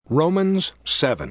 Romans 7.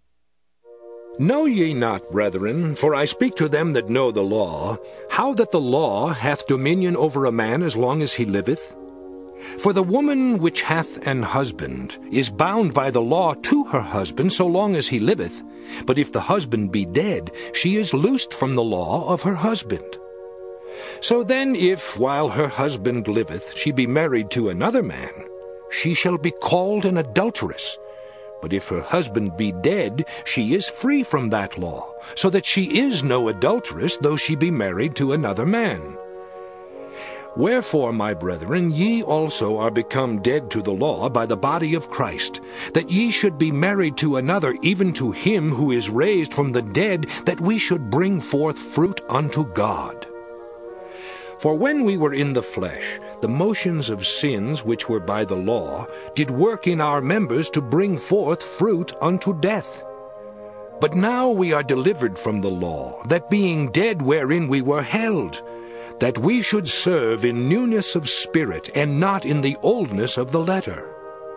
Know ye not, brethren, for I speak to them that know the law, how that the law hath dominion over a man as long as he liveth? For the woman which hath an husband is bound by the law to her husband so long as he liveth, but if the husband be dead, she is loosed from the law of her husband. So then if, while her husband liveth, she be married to another man, she shall be called an adulteress. But if her husband be dead, she is free from that law, so that she is no adulteress, though she be married to another man. Wherefore, my brethren, ye also are become dead to the law by the body of Christ, that ye should be married to another, even to him who is raised from the dead, that we should bring forth fruit unto God. For when we were in the flesh, the motions of sins which were by the law did work in our members to bring forth fruit unto death. But now we are delivered from the law, that being dead wherein we were held, that we should serve in newness of spirit, and not in the oldness of the letter.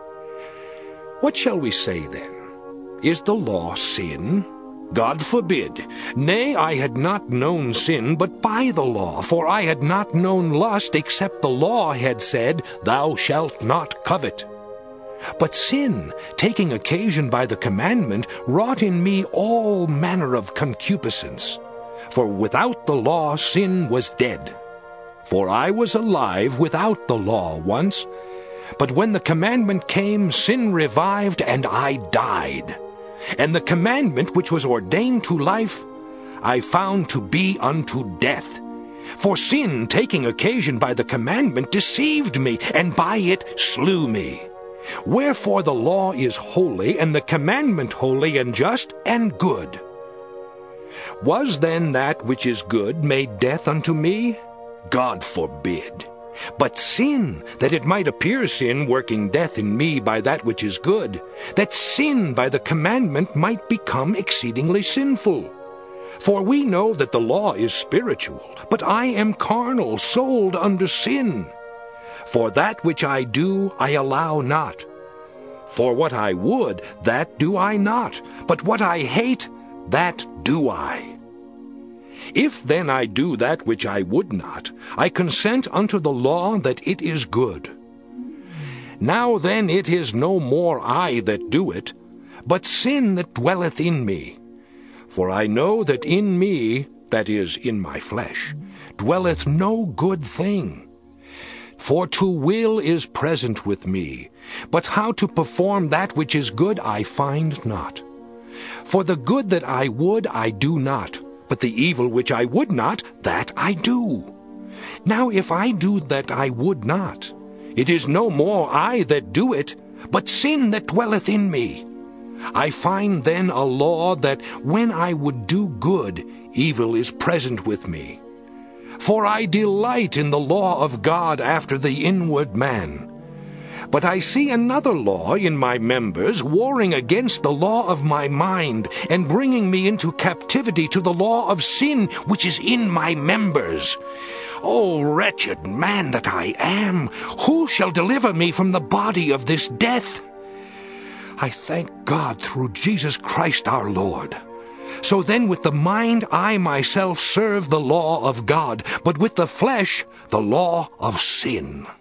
What shall we say then? Is the law sin? God forbid. Nay, I had not known sin but by the law, for I had not known lust except the law had said, Thou shalt not covet. But sin, taking occasion by the commandment, wrought in me all manner of concupiscence. For without the law sin was dead. For I was alive without the law once, but when the commandment came, sin revived, and I died. And the commandment which was ordained to life, I found to be unto death. For sin, taking occasion by the commandment, deceived me, and by it slew me. Wherefore the law is holy, and the commandment holy, and just, and good. Was then that which is good made death unto me? God forbid. But sin, that it might appear sin, working death in me by that which is good, that sin by the commandment might become exceedingly sinful. For we know that the law is spiritual, but I am carnal, sold under sin. For that which I do, I allow not. For what I would, that do I not, but what I hate, that do I. If then I do that which I would not, I consent unto the law that it is good. Now then it is no more I that do it, but sin that dwelleth in me. For I know that in me, that is, in my flesh, dwelleth no good thing. For to will is present with me, but how to perform that which is good I find not. For the good that I would I do not, but the evil which I would not, that I do. Now if I do that I would not, it is no more I that do it, but sin that dwelleth in me. I find then a law that when I would do good, evil is present with me. For I delight in the law of God after the inward man. But I see another law in my members, warring against the law of my mind, and bringing me into captivity to the law of sin which is in my members. O wretched man that I am, who shall deliver me from the body of this death? I thank God through Jesus Christ our Lord. So then with the mind I myself serve the law of God, but with the flesh the law of sin.